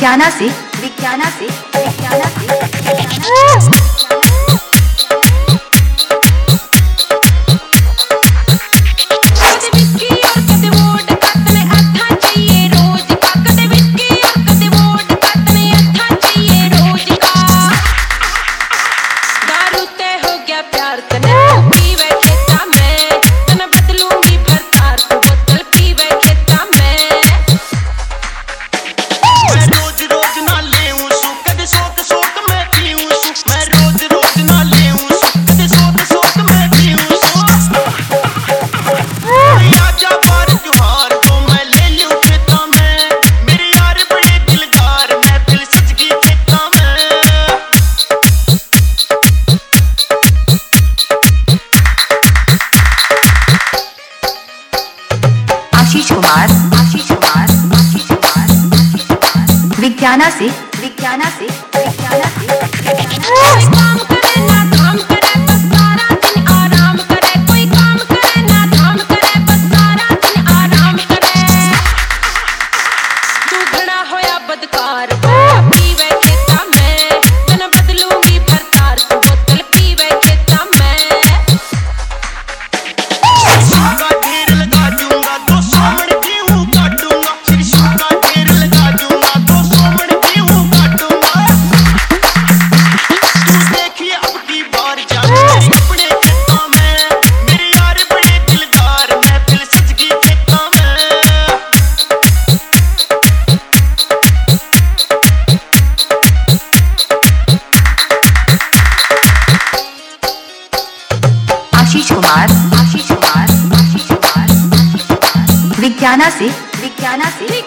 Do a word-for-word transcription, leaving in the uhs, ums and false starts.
विज्ञाना से विज्ञाना से विज्ञाना से आशीष कुमार आशीष कुमार आशीष कुमार विज्ञाना से विज्ञाना से विज्ञाना से काम करे ना धाम करे बस सारा दिन आराम करे कोई काम करे ना धाम करे बस सारा दिन आराम करे तू घड़ा होया बदकार पीवे खेता में तन बदलूंगी भरतार तू बोतल पीवे खेता में आशीष कुमार आशीष कुमार आशीष कुमार विज्ञाना से विज्ञाना से